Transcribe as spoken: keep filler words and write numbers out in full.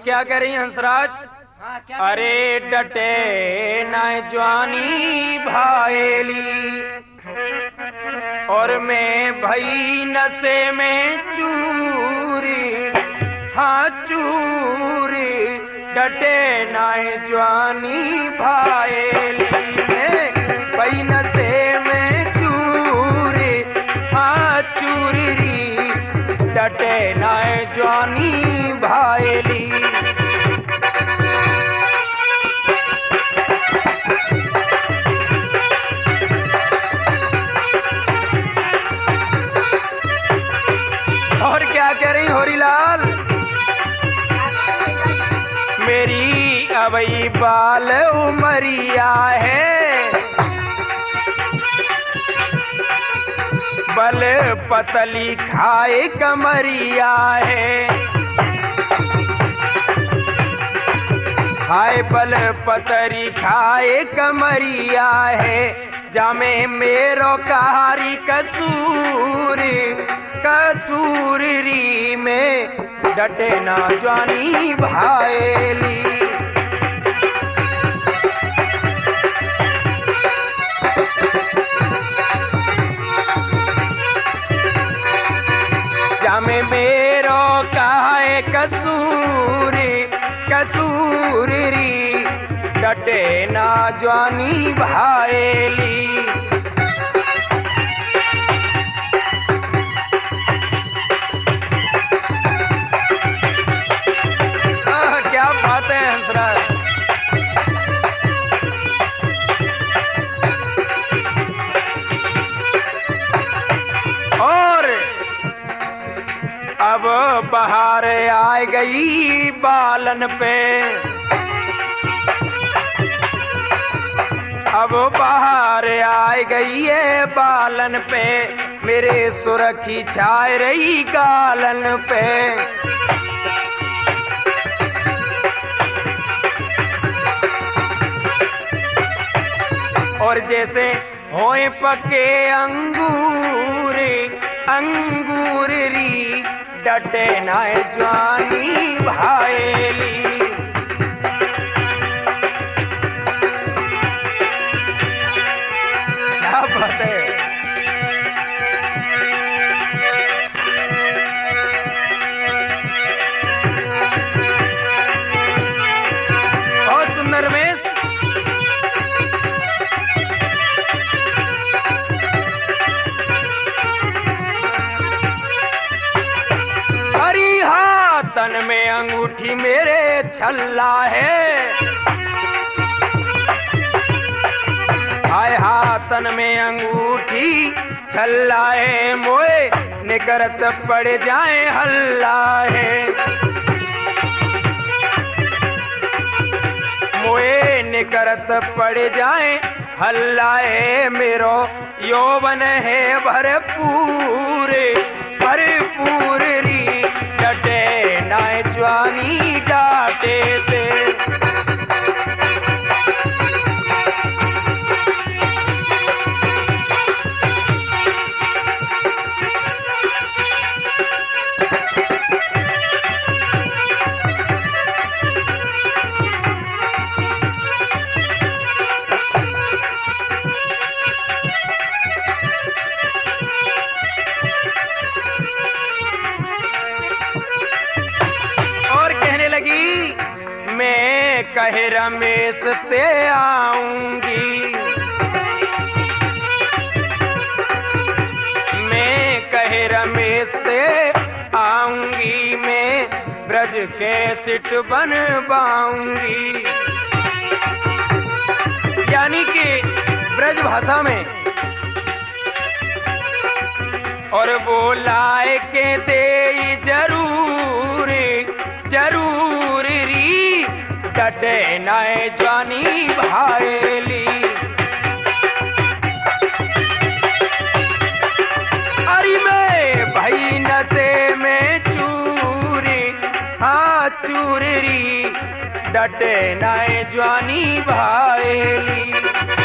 क्या कह रही हंसराज? हाँ, क्या अरे डटे न जवानी भाएली और मैं भई नशे में चूरी, हाँ चूरी, डटे न जवानी भाएली में भई नशे में चूरी, हाँ चूरी, डटे न जवानी भाएली। और क्या कह रही होरीलाल? मेरी अबई बाल उमरिया है, बल पतली खाए कमरिया है, हाय बल पतरी खाए कमरिया है, जामे मेरो कहारी कसूरी, कसूरी में डटे ना जवानी भाएली। जामे मेरो काहे कसूरी, कसूरी, डटे ना जवानी भाएली। अब बहार आ गई बालन पे, अब बहार आ गई है बालन पे, मेरे सुरखी छाए रही गालन पे। और जैसे होए पके अंगूर, अंगूरी, डटे ना जवानी भाएली। क्या बात है? बहुत सुंदर रमेश। तन में अंगूठी मेरे छल्ला है, हाय हाथन में अंगूठी छल्ला है, मोए निकरत पड़ जाए हल्ला है, मोए निकरत पड़ जाए हल्ला है, मेरो यौवन है भरपूर, भरपूर री, डटे ना जवानी डाटे थे। मैं कहे रमेश ते आऊंगी, मैं कहे रमेश ते आऊंगी, मैं ब्रज के सिट बनवाऊंगी। यानी कि ब्रज भाषा में, और वो लाए के दे जरूर, जरूर री, डटे ना जवानी भाएली। अरे मैं भाई नशे में चूरी, हाँ चूरी, डटे ना जवानी भाएली।